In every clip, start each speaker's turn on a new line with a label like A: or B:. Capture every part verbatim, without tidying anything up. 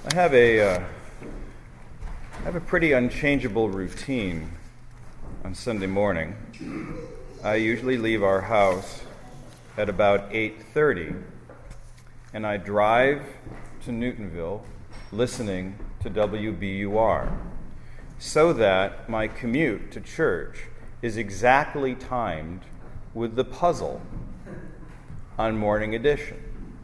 A: I have a uh, I have a pretty unchangeable routine on Sunday morning. I usually leave our house at about eight thirty, and I drive to Newtonville listening to W B U R so that my commute to church is exactly timed with the puzzle on Morning Edition.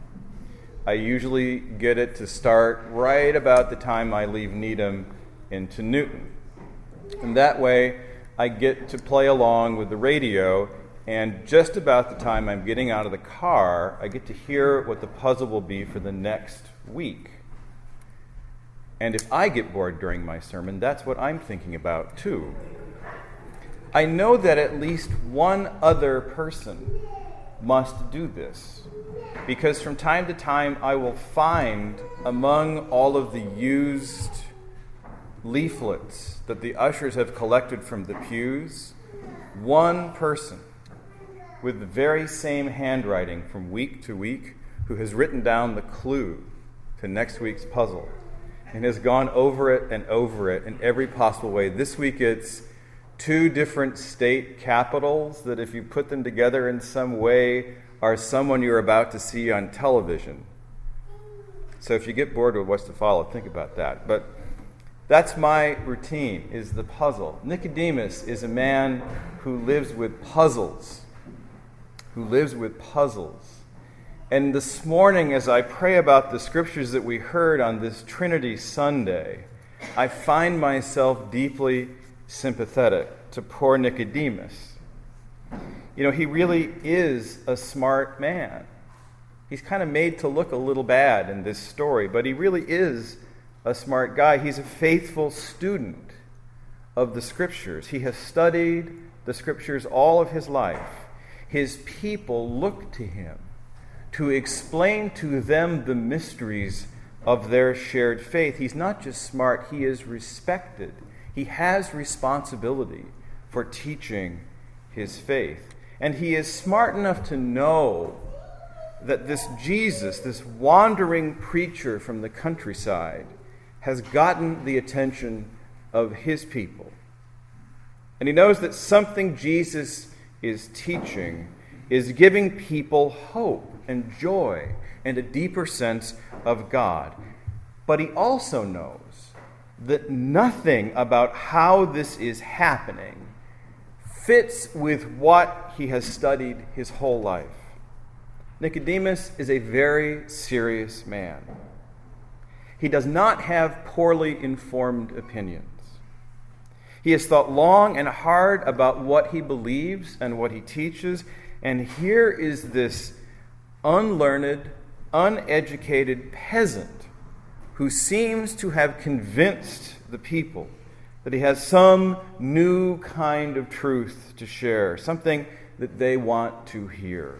A: I usually get it to start right about the time I leave Needham into Newton. And that way, I get to play along with the radio, and just about the time I'm getting out of the car, I get to hear what the puzzle will be for the next week. And if I get bored during my sermon, that's what I'm thinking about too. I know that at least one other person must do this, because from time to time I will find among all of the used leaflets that the ushers have collected from the pews, one person with the very same handwriting from week to week who has written down the clue to next week's puzzle and has gone over it and over it in every possible way. This week it's two different state capitals that, if you put them together in some way, are someone you're about to see on television. So if you get bored with what's to follow, think about that. But that's my routine, is the puzzle. Nicodemus is a man who lives with puzzles, who lives with puzzles. And this morning, as I pray about the scriptures that we heard on this Trinity Sunday, I find myself deeply sympathetic to poor Nicodemus. You know, he really is a smart man. He's kind of made to look a little bad in this story, but he really is a smart guy. He's a faithful student of the Scriptures. He has studied the Scriptures all of his life. His people look to him to explain to them the mysteries of their shared faith. He's not just smart, he is respected. He has responsibility for teaching his faith. And he is smart enough to know that this Jesus, this wandering preacher from the countryside, has gotten the attention of his people. And he knows that something Jesus is teaching is giving people hope and joy and a deeper sense of God. But he also knows that nothing about how this is happening fits with what he has studied his whole life. Nicodemus is a very serious man. He does not have poorly informed opinions. He has thought long and hard about what he believes and what he teaches, and here is this unlearned, uneducated peasant who seems to have convinced the people that he has some new kind of truth to share, something that they want to hear.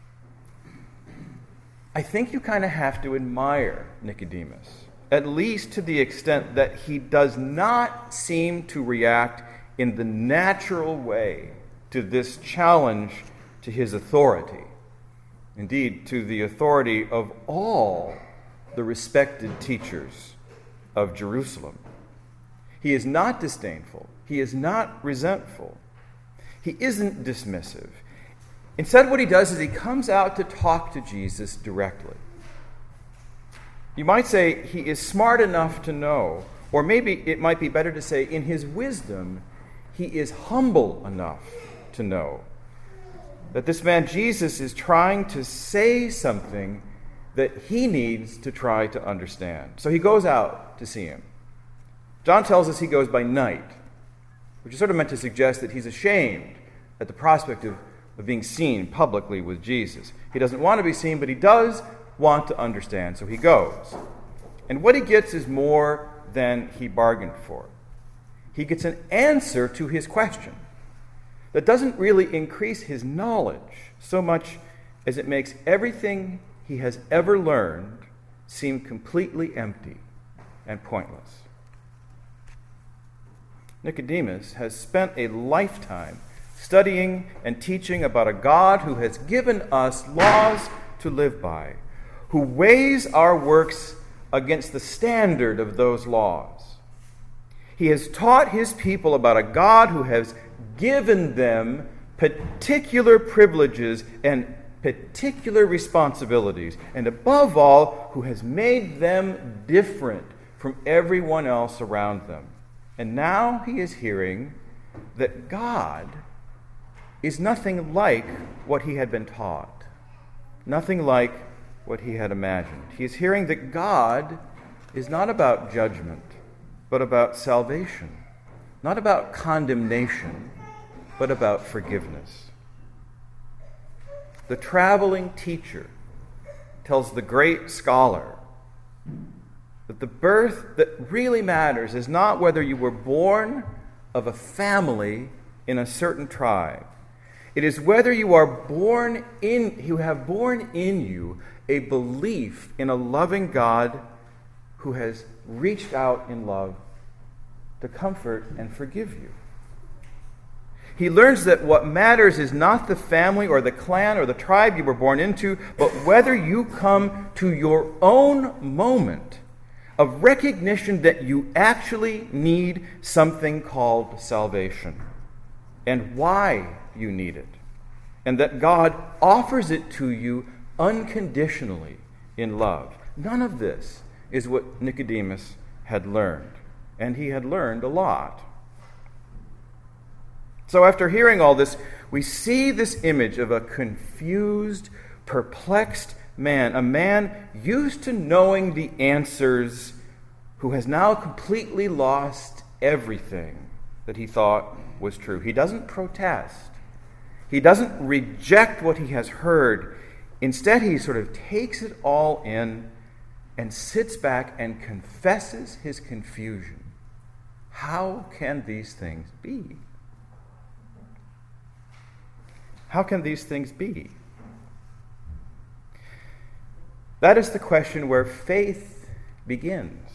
A: I think you kind of have to admire Nicodemus, at least to the extent that he does not seem to react in the natural way to this challenge to his authority. Indeed, to the authority of all the respected teachers of Jerusalem. He is not disdainful. He is not resentful. He isn't dismissive. Instead, what he does is he comes out to talk to Jesus directly. You might say he is smart enough to know, or maybe it might be better to say in his wisdom, he is humble enough to know that this man Jesus is trying to say something that he needs to try to understand. So he goes out to see him. John tells us he goes by night, which is sort of meant to suggest that he's ashamed at the prospect of, of being seen publicly with Jesus. He doesn't want to be seen, but he does want to understand, so he goes. And what he gets is more than he bargained for. He gets an answer to his question that doesn't really increase his knowledge so much as it makes everything he has ever learned seem completely empty and pointless. Nicodemus has spent a lifetime studying and teaching about a God who has given us laws to live by, who weighs our works against the standard of those laws. He has taught his people about a God who has given them particular privileges and particular responsibilities, and above all, who has made them different from everyone else around them. And now he is hearing that God is nothing like what he had been taught, nothing like what he had imagined. He is hearing that God is not about judgment, but about salvation, not about condemnation, but about forgiveness. The traveling teacher tells the great scholar that the birth that really matters is not whether you were born of a family in a certain tribe. It is whether you are born in, you have born in you a belief in a loving God who has reached out in love to comfort and forgive you. He learns that what matters is not the family or the clan or the tribe you were born into, but whether you come to your own moment of recognition that you actually need something called salvation and why you need it, and that God offers it to you unconditionally in love. None of this is what Nicodemus had learned, and he had learned a lot. So after hearing all this, we see this image of a confused, perplexed man, a man used to knowing the answers, who has now completely lost everything that he thought was true. He doesn't protest. He doesn't reject what he has heard. Instead, he sort of takes it all in and sits back and confesses his confusion. How can these things be? How can these things be? That is the question where faith begins.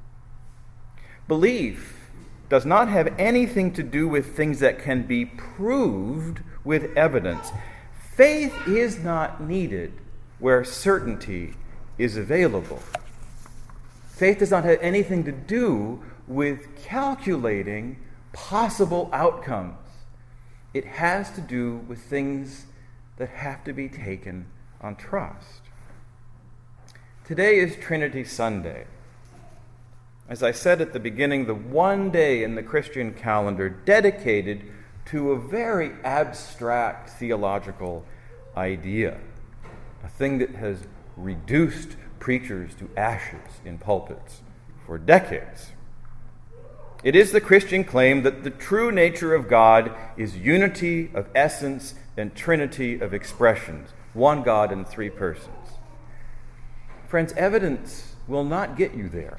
A: Belief does not have anything to do with things that can be proved with evidence. Faith is not needed where certainty is available. Faith does not have anything to do with calculating possible outcomes. It has to do with things that have to be taken on trust. Today is Trinity Sunday. As I said at the beginning, the one day in the Christian calendar dedicated to a very abstract theological idea, a thing that has reduced preachers to ashes in pulpits for decades. It is the Christian claim that the true nature of God is unity of essence and trinity of expressions, one God in three persons. Friends, evidence will not get you there.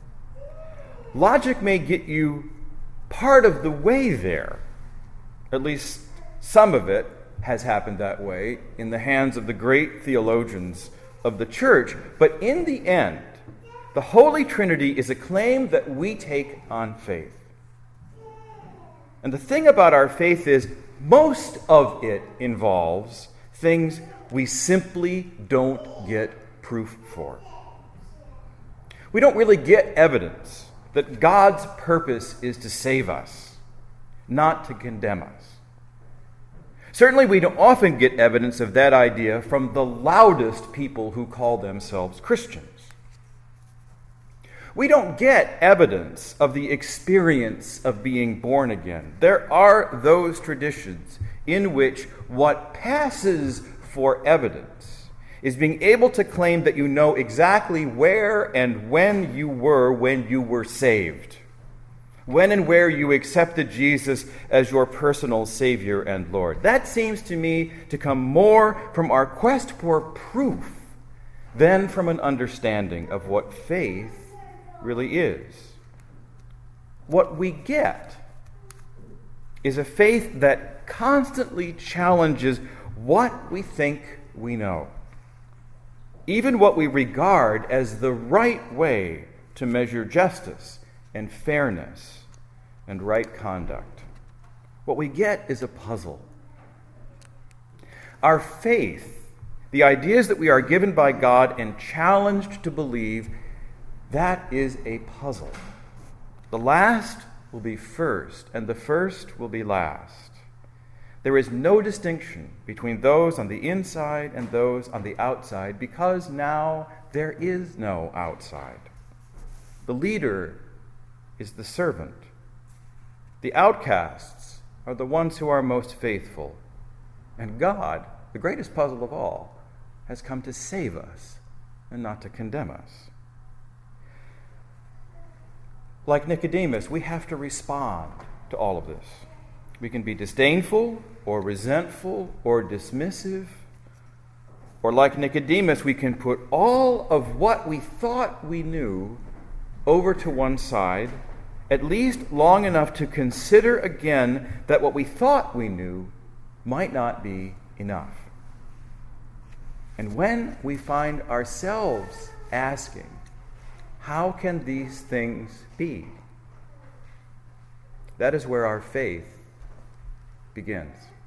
A: Logic may get you part of the way there. At least some of it has happened that way in the hands of the great theologians of the church. But in the end, the Holy Trinity is a claim that we take on faith. And the thing about our faith is most of it involves things we simply don't get proof for. We don't really get evidence that God's purpose is to save us, not to condemn us. Certainly, we don't often get evidence of that idea from the loudest people who call themselves Christians. We don't get evidence of the experience of being born again. There are those traditions in which what passes for evidence is being able to claim that you know exactly where and when you were when you were saved, when and where you accepted Jesus as your personal Savior and Lord. That seems to me to come more from our quest for proof than from an understanding of what faith really is. What we get is a faith that constantly challenges what we think we know, even what we regard as the right way to measure justice and fairness and right conduct. What we get is a puzzle. Our faith, the ideas that we are given by God and challenged to believe, That is a puzzle. The last will be first, and the first will be last. There is no distinction between those on the inside and those on the outside, because now there is no outside. The leader is the servant. The outcasts are the ones who are most faithful. And God, the greatest puzzle of all, has come to save us and not to condemn us. Like Nicodemus, we have to respond to all of this. We can be disdainful or resentful or dismissive. Or like Nicodemus, we can put all of what we thought we knew over to one side, at least long enough to consider again that what we thought we knew might not be enough. And when we find ourselves asking, how can these things be? That is where our faith begins.